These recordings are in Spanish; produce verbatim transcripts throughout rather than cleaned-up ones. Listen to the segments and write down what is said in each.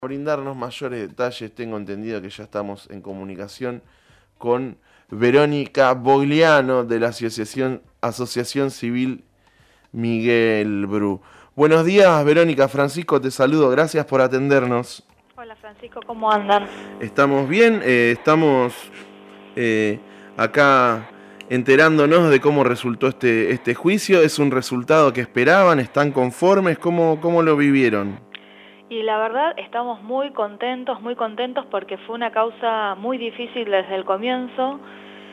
Brindarnos mayores detalles, tengo entendido que ya estamos en comunicación con Verónica Bogliano de la Asociación, Asociación Civil Miguel Bru. Buenos días, Verónica. Francisco te saludo, gracias por atendernos. Hola Francisco, ¿cómo andan? ¿Estamos bien? Eh, estamos eh, acá enterándonos de cómo resultó este, este juicio. ¿Es un resultado que esperaban? ¿Están conformes? ¿Cómo, cómo lo vivieron? Y la verdad estamos muy contentos, muy contentos porque fue una causa muy difícil desde el comienzo.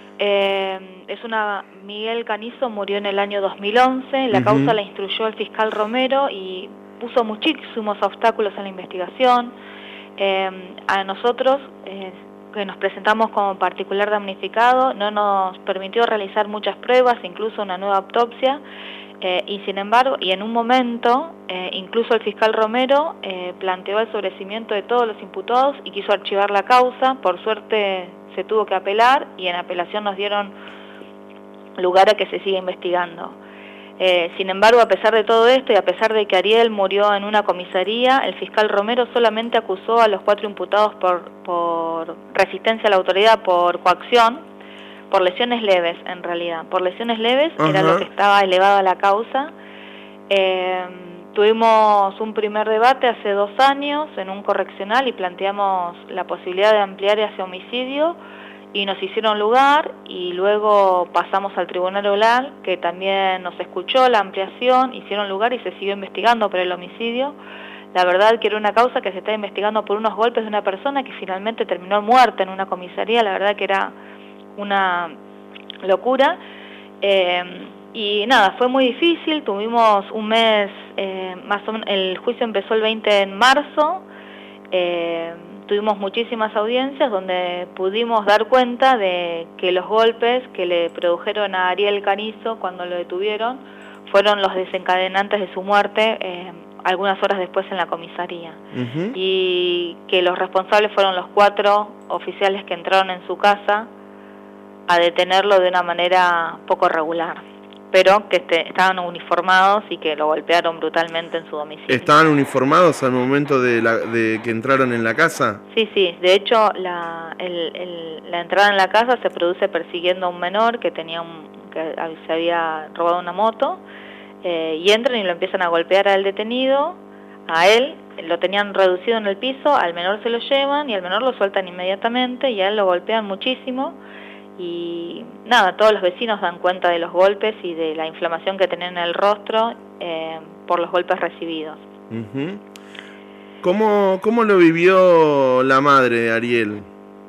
Eh, es una Miguel Canizo murió en el año dos mil once, la uh-huh. causa la instruyó el fiscal Romero y puso muchísimos obstáculos en la investigación. Eh, a nosotros, eh, que nos presentamos como particular damnificado, no nos permitió realizar muchas pruebas, incluso una nueva autopsia. Eh, y sin embargo, y en un momento, eh, incluso el fiscal Romero eh, planteó el sobreseimiento de todos los imputados y quiso archivar la causa. Por suerte se tuvo que apelar y en apelación nos dieron lugar a que se siga investigando. Eh, sin embargo, a pesar de todo esto y a pesar de que Ariel murió en una comisaría, el fiscal Romero solamente acusó a los cuatro imputados por, por resistencia a la autoridad, por coacción, por lesiones leves, en realidad. Por lesiones leves uh-huh. era lo que estaba elevado a la causa. Eh, tuvimos un primer debate hace dos años en un correccional y planteamos la posibilidad de ampliar hacia homicidio y nos hicieron lugar y luego pasamos al Tribunal Oral, que también nos escuchó la ampliación, hicieron lugar y se siguió investigando por el homicidio. La verdad que era una causa que se estaba investigando por unos golpes de una persona que finalmente terminó muerta en una comisaría. La verdad que era una locura, eh, y nada, fue muy difícil. Tuvimos un mes, eh, más o menos, el juicio empezó el veinte de marzo, eh, tuvimos muchísimas audiencias donde pudimos dar cuenta de que los golpes que le produjeron a Ariel Canizo cuando lo detuvieron fueron los desencadenantes de su muerte eh, algunas horas después en la comisaría, uh-huh. y que los responsables fueron los cuatro oficiales que entraron en su casa a detenerlo de una manera poco regular, pero que este, estaban uniformados y que lo golpearon brutalmente en su domicilio. ¿Estaban uniformados al momento de, la, de que entraron en la casa? Sí, sí, de hecho la, el, el, la entrada en la casa se produce persiguiendo a un menor que, tenía un, que se había robado una moto, eh, y entran y lo empiezan a golpear al detenido, a él, lo tenían reducido en el piso, al menor se lo llevan y al menor lo sueltan inmediatamente y a él lo golpean muchísimo. Y nada, todos los vecinos dan cuenta de los golpes y de la inflamación que tenían en el rostro eh, por los golpes recibidos. Uh-huh. ¿Cómo, ¿Cómo lo vivió la madre de Ariel?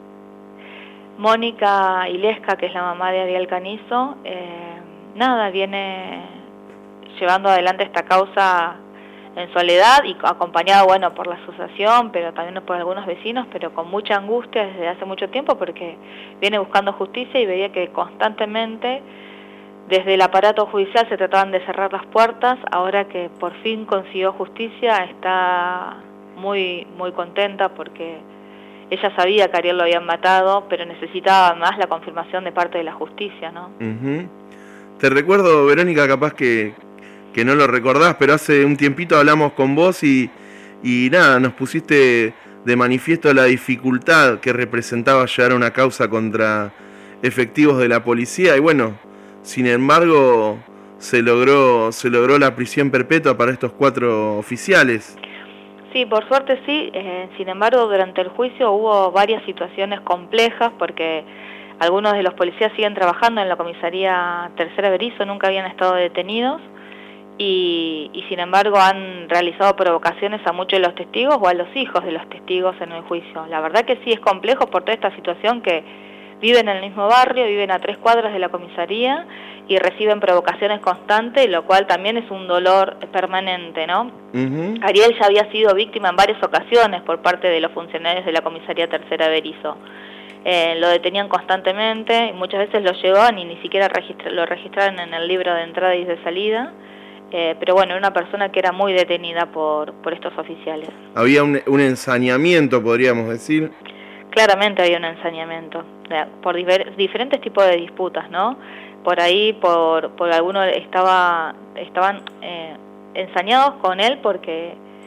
Mónica Ilesca, que es la mamá de Ariel Canizo, eh, nada, viene llevando adelante esta causa en soledad y acompañado, bueno, por la asociación, pero también por algunos vecinos, pero con mucha angustia desde hace mucho tiempo porque viene buscando justicia y veía que constantemente desde el aparato judicial se trataban de cerrar las puertas. Ahora que por fin consiguió justicia está muy, muy contenta porque ella sabía que Ariel lo habían matado, pero necesitaba más la confirmación de parte de la justicia, ¿no? Uh-huh. Te recuerdo, Verónica, capaz que que no lo recordás, pero hace un tiempito hablamos con vos y, y nada, nos pusiste de manifiesto la dificultad que representaba llevar una causa contra efectivos de la policía y bueno, sin embargo se logró, se logró la prisión perpetua para estos cuatro oficiales. Sí, por suerte sí, eh, sin embargo durante el juicio hubo varias situaciones complejas porque algunos de los policías siguen trabajando en la comisaría Tercera Berizo, nunca habían estado detenidos. Y, y sin embargo han realizado provocaciones a muchos de los testigos o a los hijos de los testigos en el juicio. La verdad que sí es complejo por toda esta situación que viven en el mismo barrio, viven a tres cuadras de la comisaría y reciben provocaciones constantes, lo cual también es un dolor permanente, ¿no? Uh-huh. Ariel ya había sido víctima en varias ocasiones por parte de los funcionarios de la comisaría Tercera Berizo. Eh, lo detenían constantemente y muchas veces lo llevaban y ni siquiera registra- lo registraron en el libro de entrada y de salida. Eh, pero bueno, era una persona que era muy detenida por, por estos oficiales. Había un, un ensañamiento, podríamos decir. Claramente había un ensañamiento, por diver, diferentes tipos de disputas, ¿no? Por ahí, por, por algunos estaba, estaban eh, ensañados con él porque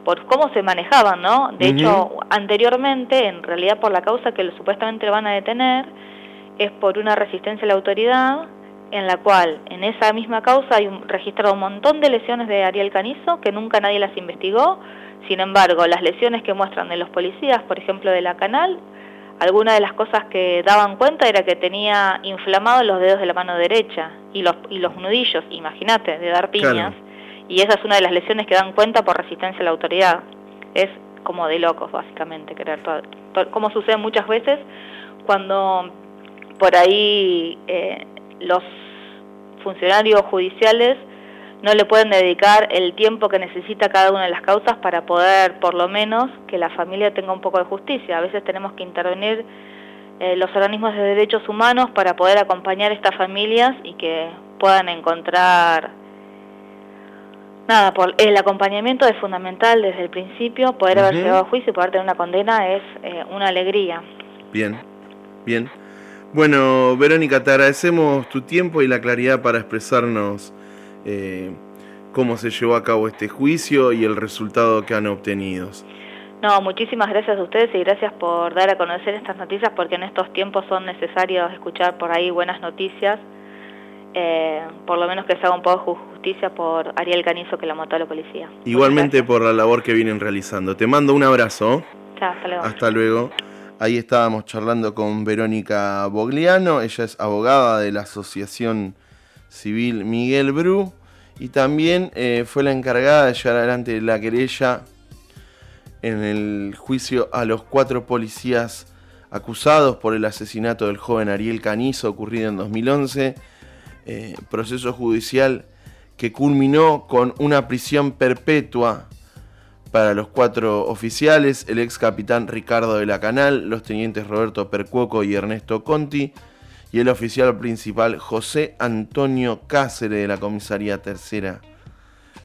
por cómo se manejaban, ¿no? De Uh-huh. hecho, anteriormente, en realidad por la causa que lo, supuestamente le van a detener, es por una resistencia a la autoridad, en la cual, en esa misma causa, hay un, registrado un montón de lesiones de Ariel Canizo, que nunca nadie las investigó. Sin embargo, las lesiones que muestran de los policías, por ejemplo, de la Canal, algunas de las cosas que daban cuenta era que tenía inflamados los dedos de la mano derecha y los, y los nudillos, imagínate, de dar piñas. Claro. Y esa es una de las lesiones que dan cuenta por resistencia a la autoridad. Es como de locos, básicamente, querer todo, todo, como sucede muchas veces cuando por ahí eh, los funcionarios judiciales no le pueden dedicar el tiempo que necesita cada una de las causas para poder, por lo menos, que la familia tenga un poco de justicia. A veces tenemos que intervenir eh, los organismos de derechos humanos para poder acompañar a estas familias y que puedan encontrar... Nada, por el acompañamiento es fundamental desde el principio, poder uh-huh. haber llegado a juicio y poder tener una condena es eh, una alegría. Bien, bien. Bueno, Verónica, te agradecemos tu tiempo y la claridad para expresarnos eh, cómo se llevó a cabo este juicio y el resultado que han obtenido. No, muchísimas gracias a ustedes y gracias por dar a conocer estas noticias, porque en estos tiempos son necesarios escuchar por ahí buenas noticias, eh, por lo menos que se haga un poco de justicia por Ariel Canizo, que la mató a la policía. Igualmente por la labor que vienen realizando. Te mando un abrazo. Chao, hasta luego. Hasta luego. Ahí estábamos charlando con Verónica Bogliano, ella es abogada de la Asociación Civil Miguel Bru y también eh, fue la encargada de llevar adelante la querella en el juicio a los cuatro policías acusados por el asesinato del joven Ariel Canizo ocurrido en dos mil once, eh, proceso judicial que culminó con una prisión perpetua para los cuatro oficiales, el ex capitán Ricardo de la Canal, los tenientes Roberto Percuoco y Ernesto Conti, y el oficial principal José Antonio Cáceres de la Comisaría Tercera